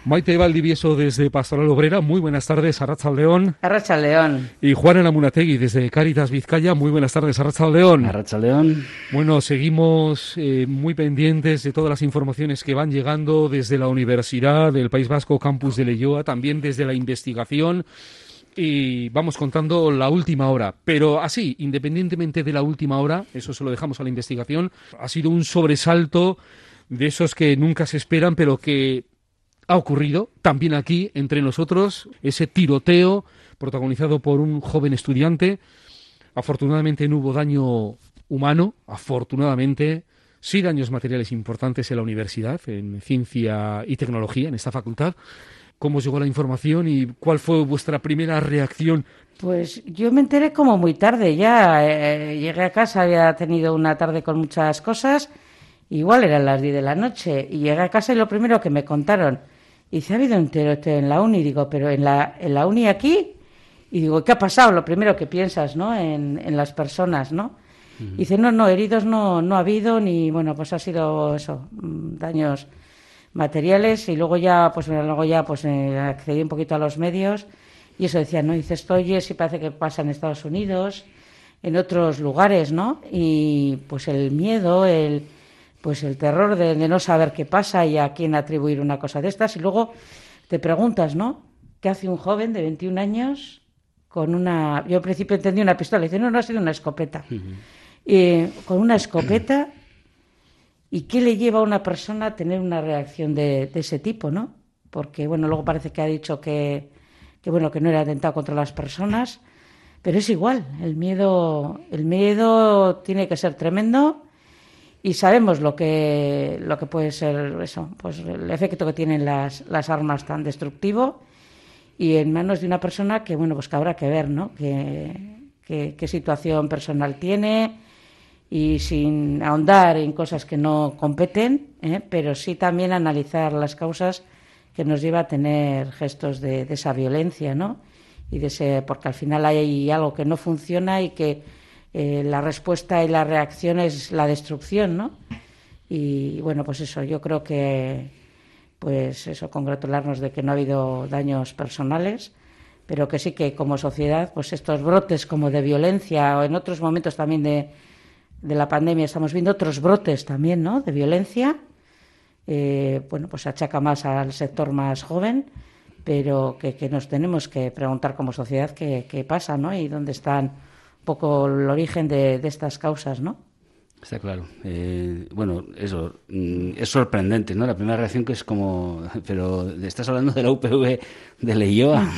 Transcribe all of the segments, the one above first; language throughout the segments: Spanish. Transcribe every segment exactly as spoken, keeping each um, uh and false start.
Maite Valdivieso desde Pastoral Obrera, muy buenas tardes, Arratsaldeon. Arratsaldeon. Y Juan Amunategui desde Cáritas Vizcaya, muy buenas tardes, Arratsaldeon. Arratsaldeon. Bueno, seguimos eh, muy pendientes de todas las informaciones que van llegando desde la Universidad del País Vasco, Campus de Leioa, también desde la investigación. Y vamos contando la última hora, pero así, independientemente de la última hora, eso se lo dejamos a la investigación, ha sido un sobresalto de esos que nunca se esperan, pero que ha ocurrido también aquí, entre nosotros, ese tiroteo protagonizado por un joven estudiante. Afortunadamente no hubo daño humano, afortunadamente, sí daños materiales importantes en la universidad, en ciencia y tecnología, en esta facultad. ¿Cómo os llegó la información y cuál fue vuestra primera reacción? Pues yo me enteré como muy tarde ya. Eh, llegué a casa, había tenido una tarde con muchas cosas, igual eran las diez de la noche, y llegué a casa y lo primero que me contaron, y dice, ha habido un tiroteo en la uni, digo, pero en la, en la uni aquí, y digo, ¿qué ha pasado? Lo primero que piensas, ¿no? En, en las personas, ¿no? Uh-huh. Y dice, no, no, heridos no, no ha habido, ni, bueno, pues ha sido eso, daños materiales, y luego ya, pues luego ya, pues eh, accedí un poquito a los medios, y eso decía, ¿no? Dice, esto oye, sí parece que pasa en Estados Unidos, en otros lugares, ¿no? Y pues el miedo, el pues el terror de, de no saber qué pasa y a quién atribuir una cosa de estas, y luego te preguntas, ¿no? ¿Qué hace un joven de veintiún años con una... Yo al principio entendí una pistola, y dice, no, no, ha sido una escopeta. Uh-huh. Eh, con una escopeta, ¿y qué le lleva a una persona a tener una reacción de, de ese tipo, ¿no? Porque, bueno, luego parece que ha dicho que, que, bueno, que no era atentado contra las personas, pero es igual, el miedo, el miedo tiene que ser tremendo. Y sabemos lo que lo que puede ser eso, pues el efecto que tienen las, las armas tan destructivo, y en manos de una persona que, bueno, pues que habrá que ver, ¿no? Que, que, qué situación personal tiene, y sin ahondar en cosas que no competen, ¿eh? Pero sí también analizar las causas que nos lleva a tener gestos de, de esa violencia, ¿no? Y de ese, porque al final hay algo que no funciona y que Eh, la respuesta y la reacción es la destrucción, ¿no? Y bueno, pues eso, yo creo que, pues eso, congratularnos de que no ha habido daños personales, pero que sí que como sociedad, pues estos brotes como de violencia, o en otros momentos también de, de la pandemia estamos viendo otros brotes también, ¿no? De violencia, eh, bueno, pues se achaca más al sector más joven, pero que, que nos tenemos que preguntar como sociedad qué, qué pasa, ¿no? Y dónde están poco el origen de, de estas causas, ¿no? Está claro. Eh, bueno, eso es sorprendente, ¿no? La primera reacción que es como, pero estás hablando de la U P V de Leioa.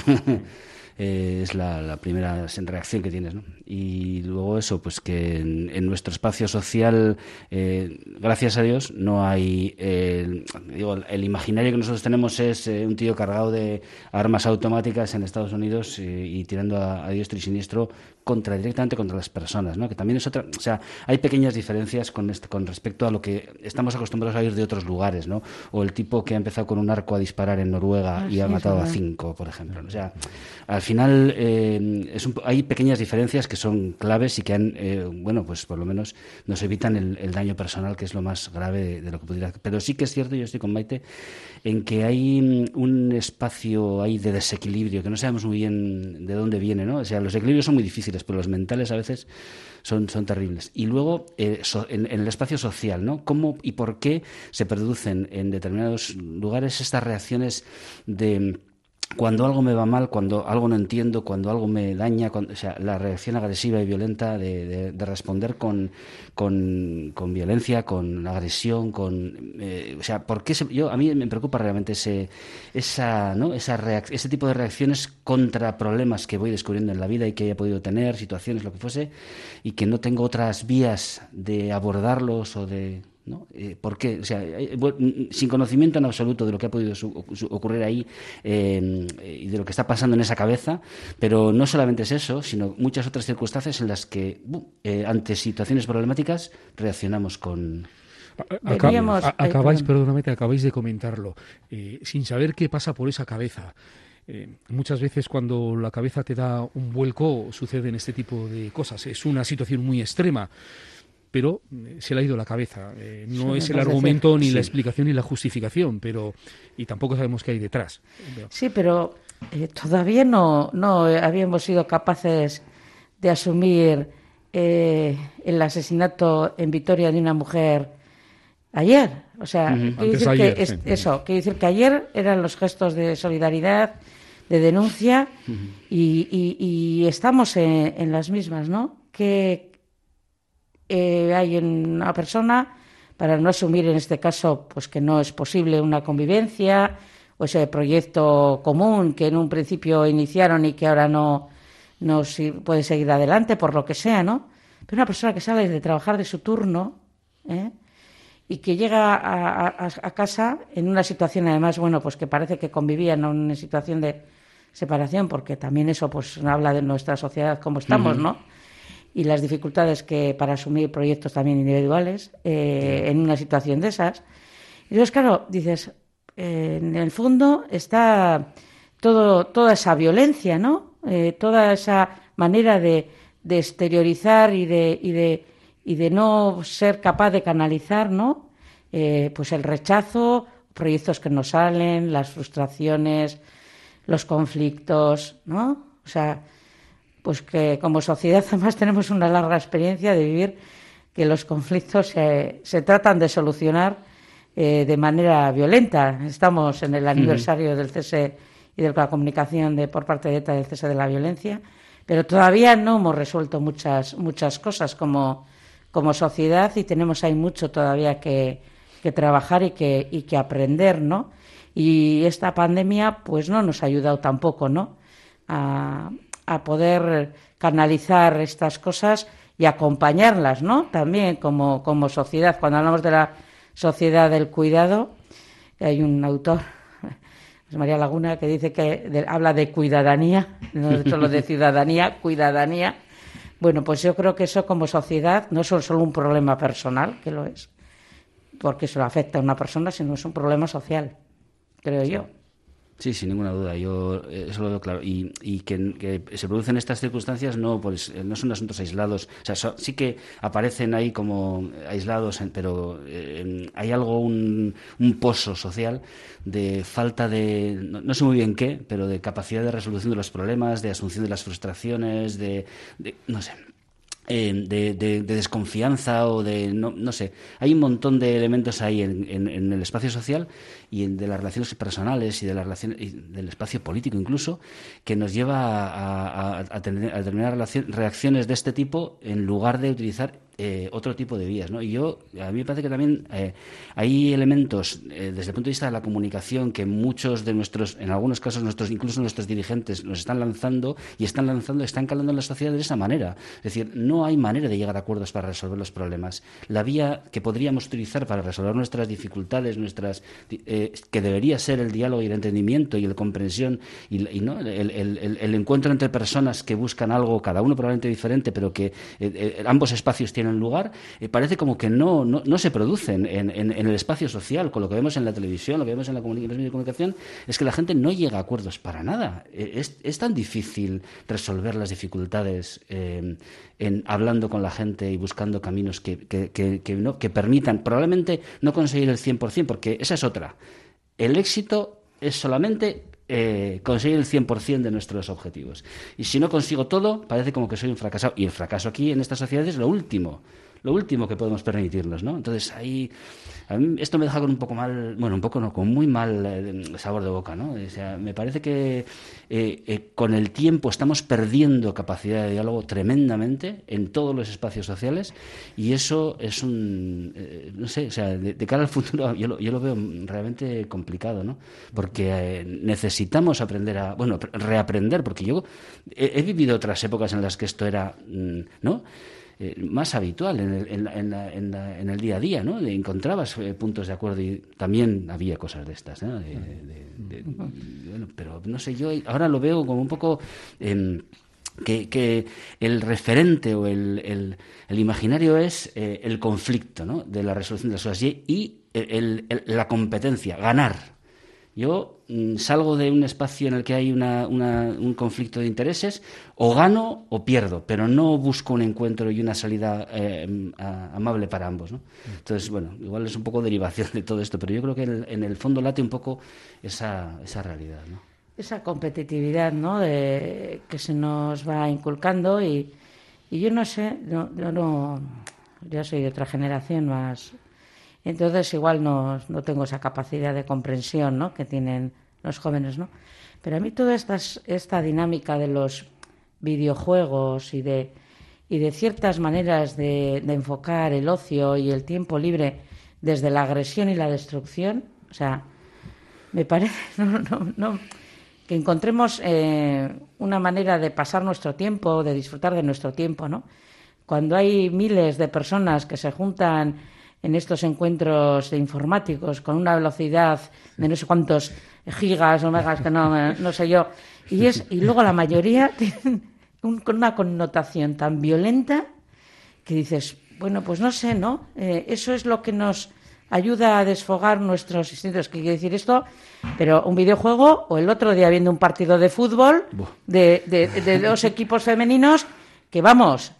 eh, es la, la primera reacción que tienes, ¿no? Y luego eso, pues que en, en nuestro espacio social, eh, gracias a Dios, no hay... Eh, digo, el imaginario que nosotros tenemos es eh, un tío cargado de armas automáticas en Estados Unidos eh, y tirando a, a diestro y siniestro contra directamente contra las personas, ¿no? Que también es otra... O sea, hay pequeñas diferencias con, este, con respecto a lo que estamos acostumbrados a oír de otros lugares, ¿no? O el tipo que ha empezado con un arco a disparar en Noruega ah, y sí, ha matado a cinco, por ejemplo. O sea, al final eh, es un, hay pequeñas diferencias que son claves y que han, eh, bueno, pues por lo menos nos evitan el, el daño personal, que es lo más grave de, de lo que pudiera. Pero sí que es cierto, yo estoy con Maite, en que hay un espacio ahí de desequilibrio que no sabemos muy bien de dónde viene, ¿no? O sea, los equilibrios son muy difíciles, pero los mentales a veces son, son terribles. Y luego, eh, so, en, en el espacio social, ¿no? ¿Cómo y por qué se producen en determinados lugares estas reacciones de... Cuando algo me va mal, cuando algo no entiendo, cuando algo me daña, cuando, o sea, la reacción agresiva y violenta de, de, de responder con, con, con violencia, con agresión, con, eh, o sea, ¿por qué se, yo a mí me preocupa realmente ese, esa, ¿no? esa reac- ese tipo de reacciones contra problemas que voy descubriendo en la vida y que haya podido tener, situaciones, lo que fuese, y que no tengo otras vías de abordarlos o de... ¿no? Eh, ¿Por qué? O sea, eh, bueno, sin conocimiento en absoluto de lo que ha podido su, su, ocurrir ahí eh, y de lo que está pasando en esa cabeza, pero no solamente es eso, sino muchas otras circunstancias en las que, uh, eh, ante situaciones problemáticas, reaccionamos con... Acab- a- acabáis, perdóname, acabáis de comentarlo, eh, sin saber qué pasa por esa cabeza. Eh, muchas veces cuando la cabeza te da un vuelco suceden este tipo de cosas. Es una situación muy extrema. pero eh, se le ha ido la cabeza. Eh, no Sí, es me el parece. argumento, ni Sí. la explicación, ni la justificación, pero y tampoco sabemos qué hay detrás. Sí, pero eh, todavía no, no habíamos sido capaces de asumir eh, el asesinato en Vitoria de una mujer ayer. O sea, Ujú. quiero Antes decir de ayer, que es- sí. eso, quiero decir que ayer eran los gestos de solidaridad, de denuncia, y, y- y estamos en, en las mismas, ¿no? Que eh, hay en una persona, para no asumir en este caso pues que no es posible una convivencia o ese proyecto común que en un principio iniciaron y que ahora no, no si- puede seguir adelante por lo que sea, ¿no? Pero una persona que sale de trabajar de su turno, ¿eh? Y que llega a, a- a casa en una situación además, bueno, pues que parece que convivían en una situación de separación, porque también eso pues habla de nuestra sociedad como estamos, Ujú. ¿no? Y las dificultades que para asumir proyectos también individuales eh, en una situación de esas. Y entonces, claro, dices, eh, en el fondo está todo, toda esa violencia, ¿no? Eh, toda esa manera de, de exteriorizar y de, y, de, y de no ser capaz de canalizar, ¿no? Eh, pues el rechazo, proyectos que no salen, las frustraciones, los conflictos, ¿no? O sea, pues que como sociedad además tenemos una larga experiencia de vivir que los conflictos se, se tratan de solucionar eh, de manera violenta. Estamos en el aniversario del cese y de la comunicación de, por parte de ETA del cese de la violencia, pero todavía no hemos resuelto muchas, muchas cosas como, como sociedad y tenemos ahí mucho todavía que, que trabajar y que, y que aprender, ¿no? Y esta pandemia pues no nos ha ayudado tampoco, ¿no? A, a poder canalizar estas cosas y acompañarlas, ¿no? También como, como sociedad. Cuando hablamos de la sociedad del cuidado, hay un autor, José María Laguna, que dice que de, habla de cuidadanía, no solo de ciudadanía, cuidadanía. Bueno, pues yo creo que eso como sociedad no es solo un problema personal, que lo es, porque eso afecta a una persona, sino es un problema social, creo yo. Sí, sin ninguna duda, yo eh, eso lo veo claro. Y, y que, que se producen estas circunstancias no pues, no son asuntos aislados. O sea, so, sí que aparecen ahí como aislados, pero eh, hay algo, un, un pozo social de falta de, no, no sé muy bien qué, pero de capacidad de resolución de los problemas, de asunción de las frustraciones, de, de no sé... Eh, de, de, de desconfianza o de, no, no sé, hay un montón de elementos ahí en, en, en el espacio social y en, de las relaciones personales y, de las relaciones, y del espacio político incluso, que nos lleva a, a, a, tener, a determinar reacciones de este tipo en lugar de utilizar eh, otro tipo de vías, ¿no? Y yo, a mí me parece que también eh, hay elementos eh, desde el punto de vista de la comunicación que muchos de nuestros, en algunos casos nuestros, incluso nuestros dirigentes nos están lanzando y están lanzando, están calando en la sociedad de esa manera. Es decir, no hay manera de llegar a acuerdos para resolver los problemas. La vía que podríamos utilizar para resolver nuestras dificultades, nuestras eh, que debería ser el diálogo y el entendimiento y la comprensión y, y ¿no? el, el, el, el encuentro entre personas que buscan algo, cada uno probablemente diferente, pero que eh, eh, ambos espacios tienen lugar, eh, parece como que no, no, no se producen en, en, en el espacio social, con lo que vemos en la televisión, lo que vemos en, la comunica- en los medios de comunicación, es que la gente no llega a acuerdos para nada. Eh, es, es tan difícil resolver las dificultades eh, en, hablando con la gente y buscando caminos que, que, que, que, no, que permitan, probablemente no conseguir el cien por ciento, porque esa es otra. El éxito es solamente eh, conseguir el cien por ciento de nuestros objetivos. Y si no consigo todo, parece como que soy un fracasado. Y el fracaso aquí en esta sociedad es lo último, lo último que podemos permitirnos, ¿no? Entonces ahí, a mí esto me deja con un poco mal, bueno, un poco no, con muy mal eh, sabor de boca, ¿no? O sea, me parece que eh, eh, con el tiempo estamos perdiendo capacidad de diálogo tremendamente en todos los espacios sociales y eso es un, eh, no sé, o sea, de, de cara al futuro yo lo, yo lo veo realmente complicado, ¿no? Porque eh, necesitamos aprender a, bueno, reaprender, porque yo he, he vivido otras épocas en las que esto era, ¿no?, Eh, más habitual en el, en, la, en, la, en, la, en el día a día, ¿no? Encontrabas eh, puntos de acuerdo y también había cosas de estas, ¿no? De, de, de, de, bueno, pero no sé, yo ahora lo veo como un poco eh, que, que el referente o el, el, el imaginario es eh, el conflicto, ¿no?, de la resolución de las cosas y, y el, el, la competencia, ganar. Yo mm, salgo de un espacio en el que hay una, una, un conflicto de intereses, o gano o pierdo, pero no busco un encuentro y una salida eh, a, amable para ambos, ¿no? Entonces, bueno, igual es un poco derivación de todo esto, pero yo creo que en el, en el fondo late un poco esa, esa realidad, ¿no? Esa competitividad, ¿no?, de, que se nos va inculcando y, y yo no sé, no, yo no, yo soy de otra generación más. Entonces igual no, no tengo esa capacidad de comprensión, ¿no?, que tienen los jóvenes, ¿no? Pero a mí toda esta, esta dinámica de los videojuegos y de, y de ciertas maneras de, de enfocar el ocio y el tiempo libre desde la agresión y la destrucción, o sea, me parece no, no, no, que encontremos eh, una manera de pasar nuestro tiempo, de disfrutar de nuestro tiempo, ¿no? Cuando hay miles de personas que se juntan en estos encuentros informáticos con una velocidad de no sé cuántos gigas o megas, que no, no sé yo, y es y luego la mayoría tienen un, una connotación tan violenta que dices, bueno, pues no sé, ¿no? Eh, eso es lo que nos ayuda a desfogar nuestros instintos. ¿Qué quiere decir esto? Pero un videojuego, o el otro día viendo un partido de fútbol de, de, de dos equipos femeninos que, vamos,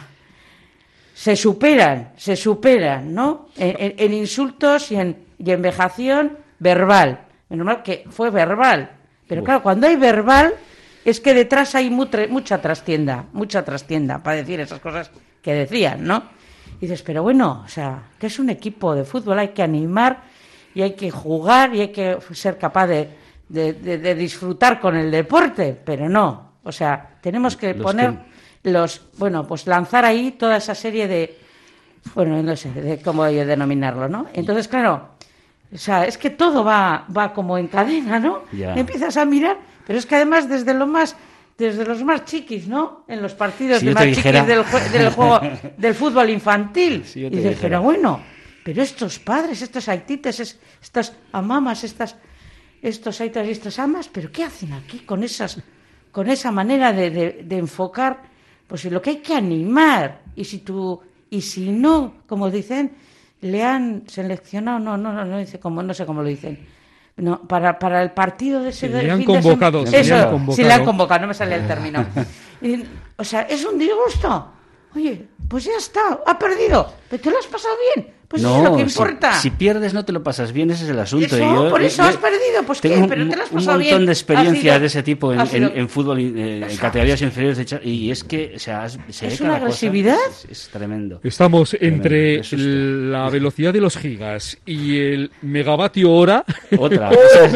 se superan, se superan, ¿no? En, en, en insultos y en, y en vejación verbal. Menos mal que fue verbal. Pero claro, cuando hay verbal, es que detrás hay mutre, mucha trastienda, mucha trastienda para decir esas cosas que decían, ¿no? Y dices, pero bueno, o sea, que es un equipo de fútbol, hay que animar y hay que jugar y hay que ser capaz de, de, de, de disfrutar con el deporte, pero no. O sea, tenemos que los poner... Que... los bueno, pues lanzar ahí toda esa serie de, bueno, no sé, de cómo denominarlo, ¿no? Entonces, claro, o sea, es que todo va va como en cadena, ¿no? Yeah. Empiezas a mirar, pero es que además desde lo más desde los más chiquis, ¿no? En los partidos si de más dijera... chiquis del, jue- del juego del fútbol infantil. Si y dices, pero bueno, pero estos padres, estos aitites, es, estas amamas, estas estos aitas y estas amas, pero ¿qué hacen aquí con esas con esa manera de, de, de enfocar? Pues lo que hay que animar, y si tú, y si no, como dicen, le han seleccionado, no, no, no, no dice cómo, no sé cómo lo dicen, no, para, para el partido de ese sí, le han convocado, de eso, le han convocado. Sí, le han convocado, no me sale el término. Y, o sea, es un disgusto. Oye, pues ya está, ha perdido, pero te lo has pasado bien. Pues no, eso es lo que importa. Si, si pierdes no te lo pasas bien, ese es el asunto. Eso, y yo, por eso yo, has perdido, pues tengo qué, pero te lo has pasado bien. Un montón de experiencia sido, de ese tipo en, en, en fútbol, eh, en categorías inferiores, y es que, o sea, se es ve una cada agresividad. Cosa, es, es tremendo. Estamos tremendo, entre la velocidad de los gigas y el megavatio hora. Otra.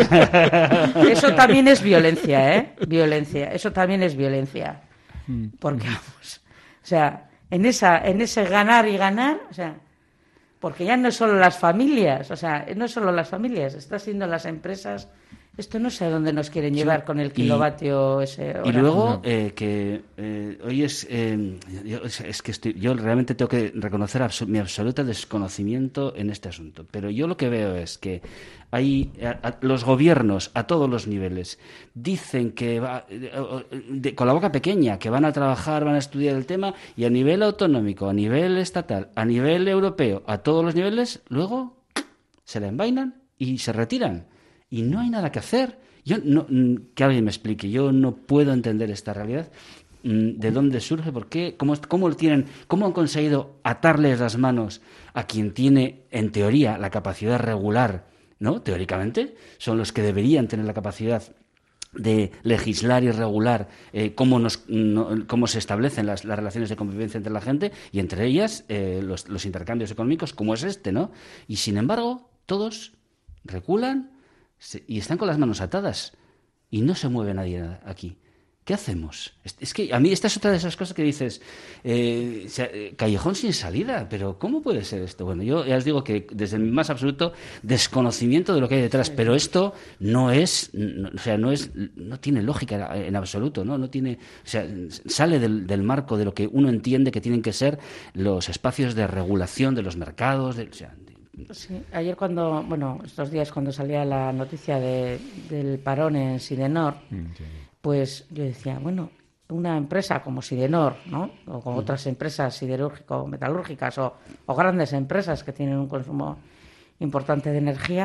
Eso también es violencia, ¿eh? Violencia. Eso también es violencia. Porque, vamos, o sea, en esa, en ese ganar y ganar, o sea, porque ya no es solo las familias, o sea, no es solo las familias, está siendo las empresas. Esto no sé a dónde nos quieren llevar sí, con el kilovatio y, ese. Y luego, eh, que eh, hoy es, eh, yo, es que estoy, yo realmente tengo que reconocer abso- mi absoluto desconocimiento en este asunto. Pero yo lo que veo es que hay a, a, los gobiernos a todos los niveles dicen que va, de, con la boca pequeña, que van a trabajar, van a estudiar el tema, y a nivel autonómico, a nivel estatal, a nivel europeo, a todos los niveles, luego se la envainan y se retiran. Y no hay nada que hacer. Yo no, que alguien me explique. Yo no puedo entender esta realidad. ¿De dónde surge? ¿Por qué? ¿Cómo, cómo tienen, cómo han conseguido atarles las manos a quien tiene, en teoría, la capacidad regular, ¿no? Teóricamente, son los que deberían tener la capacidad de legislar y regular eh, cómo, nos, no, cómo se establecen las, las relaciones de convivencia entre la gente, y entre ellas eh, los, los intercambios económicos, como es este, ¿no? Y sin embargo, todos reculan y están con las manos atadas y no se mueve nadie aquí. ¿Qué hacemos? Es que a mí esta es otra de esas cosas que dices, eh, callejón sin salida, pero ¿cómo puede ser esto? Bueno, yo ya os digo que desde mi más absoluto desconocimiento de lo que hay detrás, pero esto no es, no, o sea, no es, no tiene lógica en absoluto, ¿no? No tiene, o sea, sale del, del marco de lo que uno entiende que tienen que ser los espacios de regulación de los mercados, de, o sea, sí, ayer cuando, bueno, estos días cuando salía la noticia de, del parón en Sidenor, sí. Pues yo decía, bueno, una empresa como Sidenor, ¿no? O como mm. otras empresas siderúrgico-metalúrgicas o, o grandes empresas que tienen un consumo importante de energía,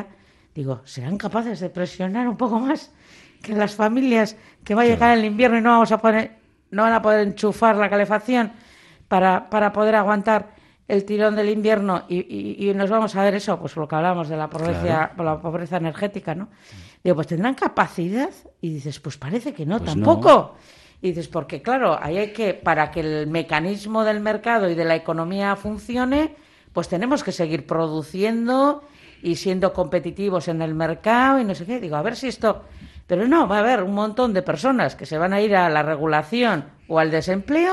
Digo, ¿serán capaces de presionar un poco más que las familias que va a llegar el invierno y no vamos a poder, no van a poder enchufar la calefacción para, para poder aguantar el tirón del invierno y, y, y nos vamos a ver eso, pues lo que hablamos de la pobreza, claro. la pobreza energética, ¿no? Digo, pues tendrán capacidad y dices, pues parece que no, pues tampoco. No. Y dices, porque claro, ahí hay que, para que el mecanismo del mercado y de la economía funcione, pues tenemos que seguir produciendo y siendo competitivos en el mercado y no sé qué. Digo, a ver si esto... Pero no, va a haber un montón de personas que se van a ir a la regulación o al desempleo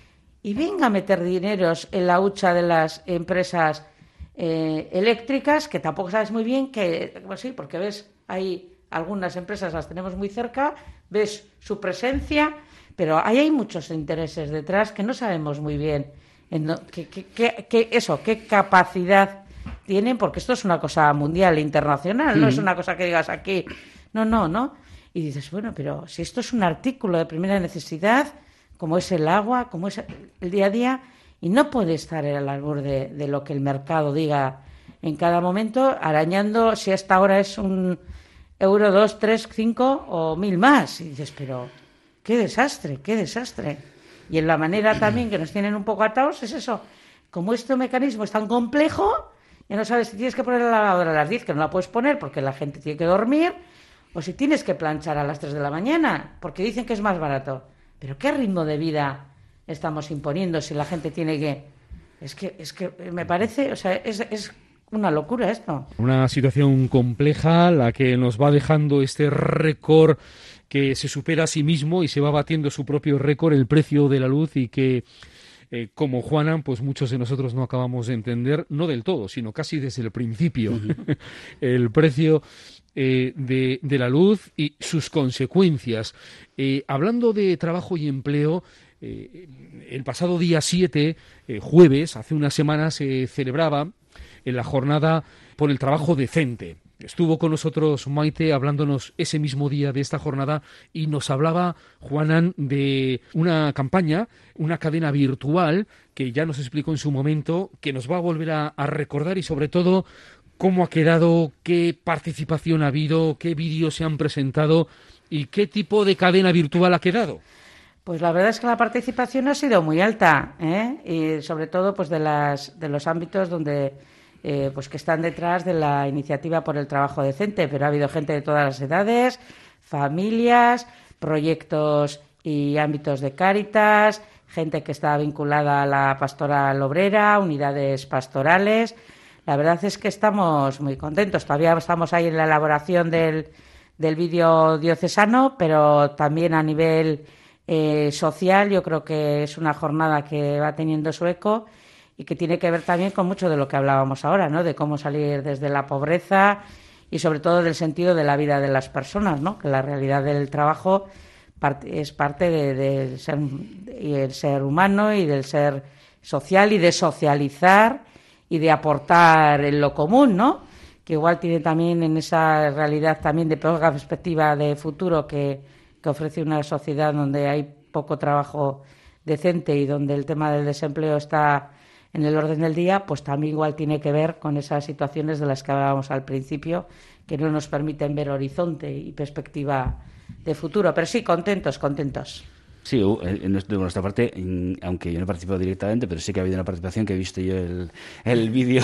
y venga a meter dineros en la hucha de las empresas eh, eléctricas, que tampoco sabes muy bien que... Pues sí, porque ves, hay algunas empresas, las tenemos muy cerca, ves su presencia, pero ahí hay muchos intereses detrás que no sabemos muy bien en no, que, que, que, que eso, qué capacidad tienen, porque esto es una cosa mundial, internacional, mm. no es una cosa que digas aquí, no, no, no. Y dices, bueno, pero si esto es un artículo de primera necesidad, como es el agua, como es el día a día, y no puede estar al albur de, de lo que el mercado diga en cada momento, arañando si hasta ahora es un euro, dos, tres, cinco o mil más. Y dices, pero qué desastre, qué desastre. Y en la manera también que nos tienen un poco atados es eso. Como este mecanismo es tan complejo, ya no sabes si tienes que poner la lavadora a las diez, que no la puedes poner porque la gente tiene que dormir, o si tienes que planchar a las tres de la mañana, porque dicen que es más barato. Pero ¿qué ritmo de vida estamos imponiendo si la gente tiene que...? Es que, es que me parece, o sea, es, es una locura esto. Una situación compleja, la que nos va dejando este récord que se supera a sí mismo y se va batiendo su propio récord, el precio de la luz, y que... Eh, como Juana, pues muchos de nosotros no acabamos de entender, no del todo, sino casi desde el principio, uh-huh. el precio eh, de, de la luz y sus consecuencias. Eh, hablando de trabajo y empleo, eh, el pasado día siete, eh, jueves, hace unas semanas, se celebraba en la jornada por el trabajo decente. Estuvo con nosotros Maite hablándonos ese mismo día de esta jornada y nos hablaba, Juanan, de una campaña, una cadena virtual que ya nos explicó en su momento, que nos va a volver a, a recordar y sobre todo cómo ha quedado, qué participación ha habido, qué vídeos se han presentado y qué tipo de cadena virtual ha quedado. Pues la verdad es que la participación ha sido muy alta, ¿eh? Y sobre todo pues de las de los ámbitos donde... Eh, pues que están detrás de la iniciativa por el trabajo decente, pero ha habido gente de todas las edades, familias, proyectos y ámbitos de Cáritas, gente que está vinculada a la pastoral obrera, unidades pastorales. La verdad es que estamos muy contentos. Todavía estamos ahí en la elaboración del, del vídeo diocesano, pero también a nivel eh, social yo creo que es una jornada que va teniendo su eco y que tiene que ver también con mucho de lo que hablábamos ahora, ¿no? De cómo salir desde la pobreza y sobre todo del sentido de la vida de las personas, ¿no? Que la realidad del trabajo parte, es parte del de ser, el ser humano y del ser social y de socializar y de aportar en lo común, ¿no? Que igual tiene también en esa realidad también de poca perspectiva de futuro que, que ofrece una sociedad donde hay poco trabajo decente y donde el tema del desempleo está en el orden del día, pues también igual tiene que ver con esas situaciones de las que hablábamos al principio, que no nos permiten ver horizonte y perspectiva de futuro. Pero sí, contentos, contentos. Sí, en nuestra parte, aunque yo no he participado directamente, pero sí que ha habido una participación que he visto yo el, el vídeo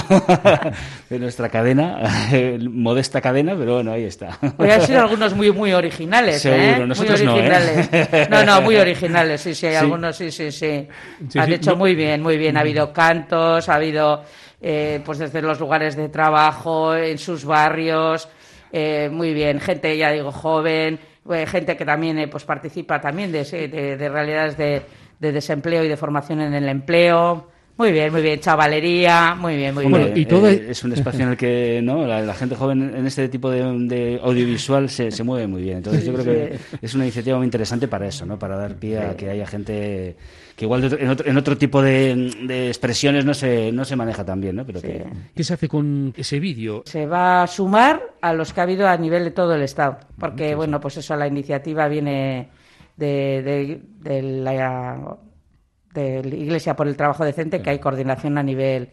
de nuestra cadena, modesta cadena, pero bueno, ahí está. Pues han sido algunos muy muy originales, Seguro, ¿eh? nosotros muy originales. no, ¿eh? No, no, muy originales, sí, sí, hay sí. algunos, sí, sí, sí. sí Han sí, hecho no. muy bien, muy bien. Ha habido cantos, ha habido, eh, pues desde los lugares de trabajo, en sus barrios, eh, muy bien. Gente, ya digo, joven, gente que también eh, pues participa también de, de, de realidades de, de desempleo y de formación en el empleo. Muy bien, muy bien, chavalería, muy bien, muy Hombre, bien. Y todo eh, es un espacio en el que no la, la gente joven en este tipo de, de audiovisual se, se mueve muy bien. Entonces yo creo que es una iniciativa muy interesante para eso, ¿no? Para dar pie a que haya gente que igual de otro, en, otro, en otro tipo de, de expresiones no se no se maneja tan bien, ¿no? Pero sí. que... ¿Qué se hace con ese vídeo? Se va a sumar a los que ha habido a nivel de todo el Estado, porque Entonces, bueno, pues eso, la iniciativa viene de, de, de la de la Iglesia por el Trabajo Decente, que hay coordinación a nivel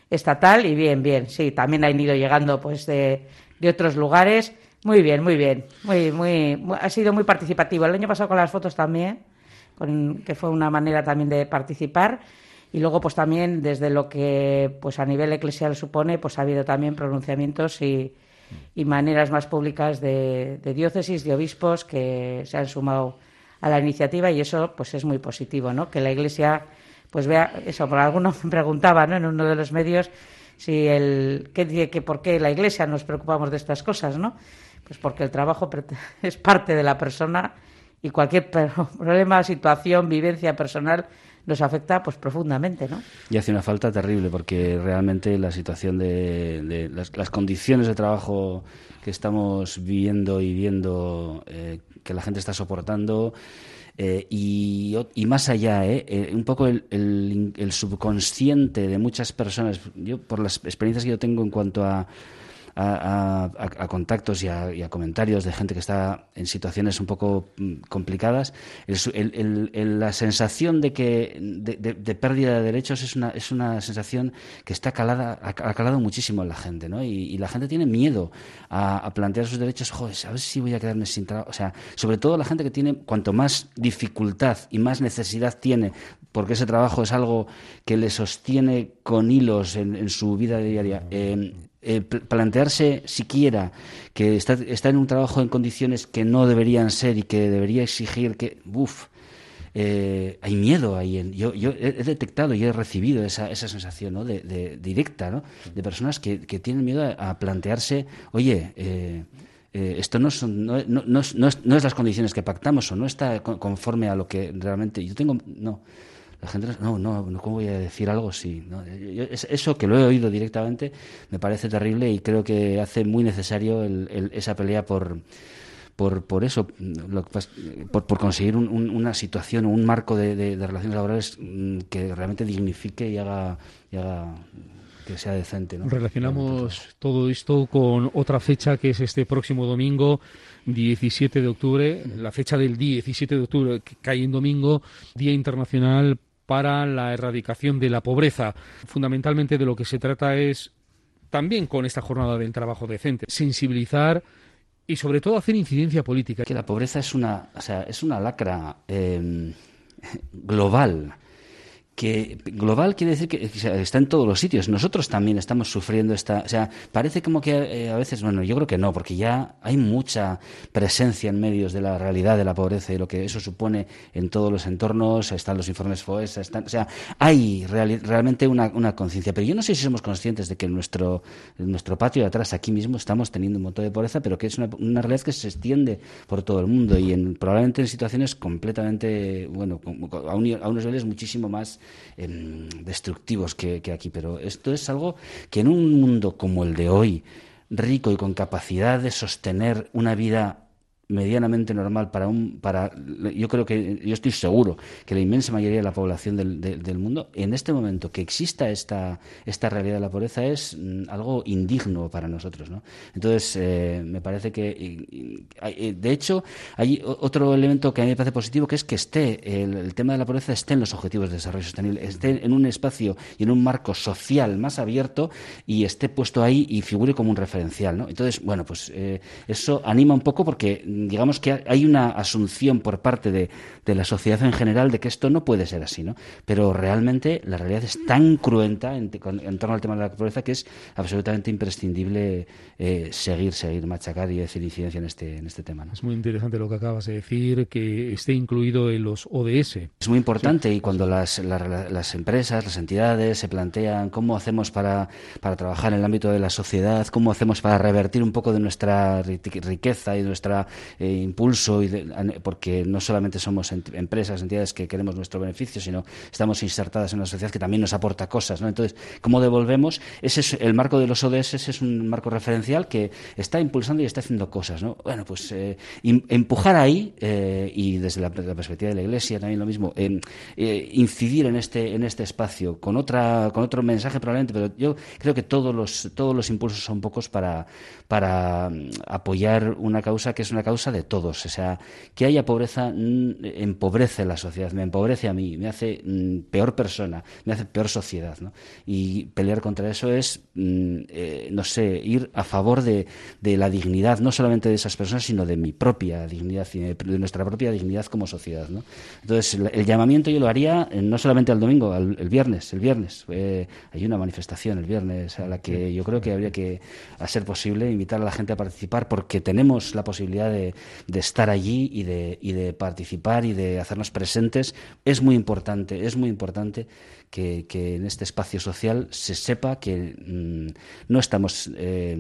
estatal y bien, bien, sí, también han ido llegando pues de, de otros lugares. Muy bien, muy bien, muy, muy, muy, ha sido muy participativo. El año pasado con las fotos también, con, que fue una manera también de participar. Y luego, pues también, desde lo que pues a nivel eclesial supone, pues ha habido también pronunciamientos y, y maneras más públicas de, de diócesis, de obispos que se han sumado a la iniciativa, y eso pues es muy positivo, ¿no? Que la Iglesia pues vea eso. Por alguno me preguntaba, ¿no?, en uno de los medios, si el que, que por qué la Iglesia nos preocupamos de estas cosas, ¿no? Pues porque el trabajo es parte de la persona y cualquier problema, situación, vivencia personal nos afecta pues profundamente, ¿no? Y hace una falta terrible, porque realmente la situación de, de las, las condiciones de trabajo que estamos viviendo y viendo, eh, que la gente está soportando, eh, y, y más allá, eh, eh, un poco el, el, el subconsciente de muchas personas. Yo, por las experiencias que yo tengo en cuanto a A, a, a contactos y a, y a comentarios de gente que está en situaciones un poco complicadas, el, el, el, la sensación de que de, de, de pérdida de derechos es una es una sensación que está calada ha, ha calado muchísimo en la gente, ¿no? Y, y la gente tiene miedo a, a plantear sus derechos. Joder, a ver si voy a quedarme sin trabajo. O sea, sobre todo la gente que tiene, cuanto más dificultad y más necesidad tiene, porque ese trabajo es algo que le sostiene con hilos en, en su vida diaria. Eh, Eh, plantearse siquiera que está, está en un trabajo en condiciones que no deberían ser y que debería exigir que, uff, eh, hay miedo ahí. En, yo, yo he detectado y he recibido esa, esa sensación, ¿no?, de, de directa, ¿no?, de personas que, que tienen miedo a, a plantearse, oye, eh, eh, esto no, son, no, no, no, es, no, es, no es las condiciones que pactamos, o no está conforme a lo que realmente yo tengo. No. La gente, no, no, no, ¿cómo voy a decir algo? Sí, no, yo, eso, que lo he oído directamente, me parece terrible, y creo que hace muy necesario el, el, esa pelea por, por, por eso, lo, por, por conseguir un, un, una situación o un marco de, de, de relaciones laborales que realmente dignifique y haga, y haga que sea decente, ¿no? Relacionamos todo esto con otra fecha, que es este próximo domingo, diecisiete de octubre, la fecha del diecisiete de octubre, que cae en domingo, Día Internacional para la Erradicación de la Pobreza. Fundamentalmente de lo que se trata es, también con esta jornada del trabajo decente, sensibilizar y sobre todo hacer incidencia política. Que la pobreza es una, o sea, es una lacra eh, global. Que global quiere decir que está en todos los sitios. Nosotros también estamos sufriendo esta... O sea, parece como que eh, a veces... Bueno, yo creo que no, porque ya hay mucha presencia en medios de la realidad de la pobreza y lo que eso supone en todos los entornos. Están los informes FOESA, están, o sea, hay real, realmente una, una conciencia. Pero yo no sé si somos conscientes de que en nuestro, en nuestro patio de atrás, aquí mismo, estamos teniendo un montón de pobreza, pero que es una, una realidad que se extiende por todo el mundo y en, probablemente en situaciones completamente... Bueno, a, un, a unos niveles muchísimo más Eh, destructivos que, que aquí, pero esto es algo que en un mundo como el de hoy, rico y con capacidad de sostener una vida medianamente normal para un para yo creo que yo estoy seguro que la inmensa mayoría de la población del, de, del mundo, en este momento que exista esta esta realidad de la pobreza es mm, algo indigno para nosotros, ¿no? Entonces eh, me parece que y, y, de hecho hay otro elemento que a mí me parece positivo, que es que esté el, el tema de la pobreza esté en los objetivos de desarrollo sostenible, esté en un espacio y en un marco social más abierto y esté puesto ahí y figure como un referencial, ¿no? Entonces, bueno, pues eh, eso anima un poco, porque digamos que hay una asunción por parte de, de la sociedad en general de que esto no puede ser así, ¿no? Pero realmente la realidad es tan cruenta en, en torno al tema de la pobreza que es absolutamente imprescindible eh, seguir, seguir, machacar y decir incidencia en este, en este tema, ¿no? Es muy interesante lo que acabas de decir, que esté incluido en los O D S. Es muy importante, sí. Y cuando las, las, las empresas, las entidades se plantean cómo hacemos para, para trabajar en el ámbito de la sociedad, cómo hacemos para revertir un poco de nuestra riqueza y nuestra Eh, impulso, y de, porque no solamente somos ent- empresas, entidades que queremos nuestro beneficio, sino estamos insertadas en una sociedad que también nos aporta cosas, ¿no? Entonces, ¿cómo devolvemos? Ese es el marco de los O D S, es un marco referencial que está impulsando y está haciendo cosas, ¿no? Bueno, pues eh, in, empujar ahí eh, y desde la, la perspectiva de la Iglesia también lo mismo, eh, eh, incidir en este en este espacio con otra con otro mensaje probablemente, pero yo creo que todos los todos los impulsos son pocos para para um, apoyar una causa que es una causa causa de todos. O sea, que haya pobreza empobrece la sociedad, me empobrece a mí, me hace mm, peor persona, me hace peor sociedad, ¿no? Y pelear contra eso es, mm, eh, no sé, ir a favor de, de la dignidad, no solamente de esas personas, sino de mi propia dignidad, de, de nuestra propia dignidad como sociedad, ¿no? Entonces, el, el llamamiento yo lo haría eh, no solamente al domingo, al, el viernes, el viernes. Eh, hay una manifestación el viernes a la que yo creo que habría que, a ser posible, invitar a la gente a participar, porque tenemos la posibilidad de, de estar allí y de, y de participar y de hacernos presentes. Es muy importante, es muy importante que, que en este espacio social se sepa que mmm, no estamos, eh,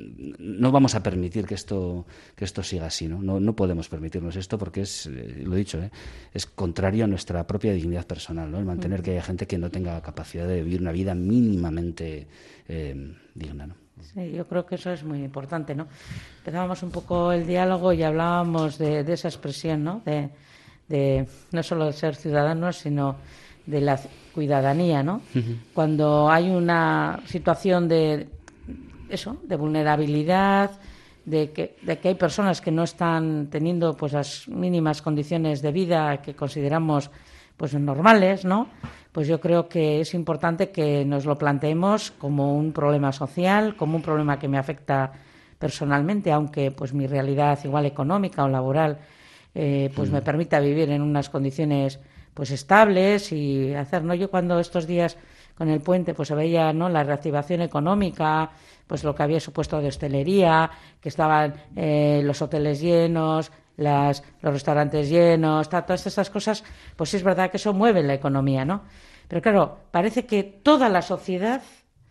no vamos a permitir que esto, que esto siga así, ¿no? No, no podemos permitirnos esto porque es, eh, lo he dicho, ¿eh? es contrario a nuestra propia dignidad personal, ¿no? El mantener que haya gente que no tenga capacidad de vivir una vida mínimamente eh, digna, ¿no? Sí, yo creo que eso es muy importante, ¿no? Empezábamos un poco el diálogo y hablábamos de, de esa expresión, ¿no? De, de no solo de ser ciudadanos, sino de la ciudadanía, ¿no? Uh-huh. Cuando hay una situación de eso, de vulnerabilidad, de que, de que hay personas que no están teniendo pues las mínimas condiciones de vida que consideramos pues normales, ¿no? Pues yo creo que es importante que nos lo planteemos como un problema social, como un problema que me afecta personalmente, aunque pues mi realidad igual económica o laboral eh, pues mm. me permita vivir en unas condiciones pues estables y hacer, ¿no? Yo cuando estos días con el puente pues se veía, ¿no?, la reactivación económica, pues lo que había supuesto de hostelería, que estaban eh, los hoteles llenos, Las, los restaurantes llenos, ta, todas estas cosas, pues es verdad que eso mueve la economía, ¿no? Pero claro, parece que toda la sociedad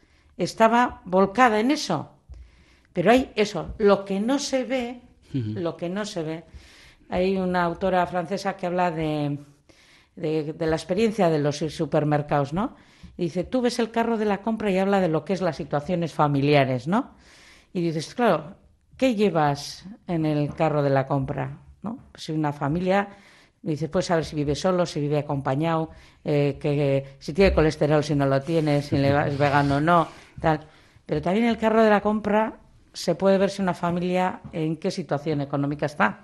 estaba volcada en eso. Pero hay eso, lo que no se ve, uh-huh. lo que no se ve. Hay una autora francesa que habla de, de, de la experiencia de los supermercados, ¿no? Y dice, tú ves el carro de la compra y habla de lo que es las situaciones familiares, ¿no? Y dices, claro, ¿qué llevas en el carro de la compra? ¿No? Pues si una familia, dices, puedes saber si vive solo, si vive acompañado, eh, que, que si tiene colesterol, si no lo tiene, si es vegano o no, tal. Pero también en el carro de la compra se puede ver si una familia en qué situación económica está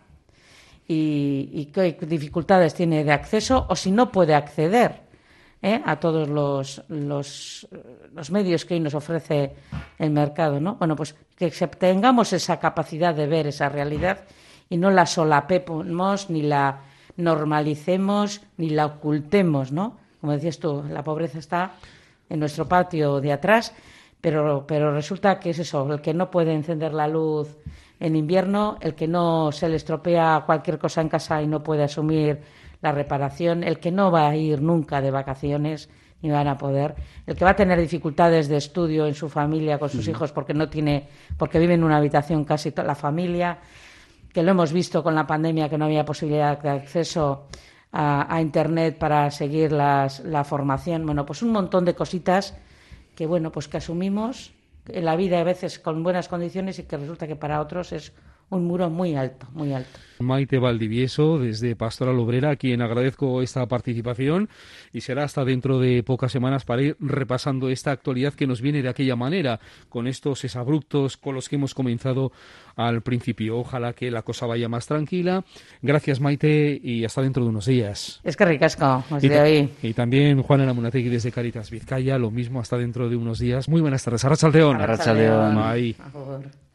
y, y qué dificultades tiene de acceso o si no puede acceder ¿eh? a todos los, los, los medios que hoy nos ofrece el mercado, ¿no? Bueno, pues que tengamos esa capacidad de ver esa realidad y no la solapemos, ni la normalicemos, ni la ocultemos, ¿no? Como decías tú, la pobreza está en nuestro patio de atrás, pero, pero resulta que es eso, el que no puede encender la luz en invierno, el que no se le estropea cualquier cosa en casa y no puede asumir la reparación, el que no va a ir nunca de vacaciones ni van a poder, el que va a tener dificultades de estudio en su familia con sus sí. hijos porque no tiene, porque vive en una habitación casi toda la familia, que lo hemos visto con la pandemia que no había posibilidad de acceso a, a internet para seguir las, la formación, bueno, pues un montón de cositas que bueno, pues que asumimos en la vida a veces con buenas condiciones y que resulta que para otros es un muro muy alto, muy alto. Maite Valdivieso, desde Pastoral Obrera, a quien agradezco esta participación y será hasta dentro de pocas semanas para ir repasando esta actualidad que nos viene de aquella manera, con estos exabruptos con los que hemos comenzado al principio. Ojalá que la cosa vaya más tranquila. Gracias, Maite, y hasta dentro de unos días. Es que ricasco, os y, de hoy. Y también Juana Namunategui desde Caritas Vizcaya, lo mismo hasta dentro de unos días. Muy buenas tardes. Arratsaldeon. Arratsaldeon. Ahí.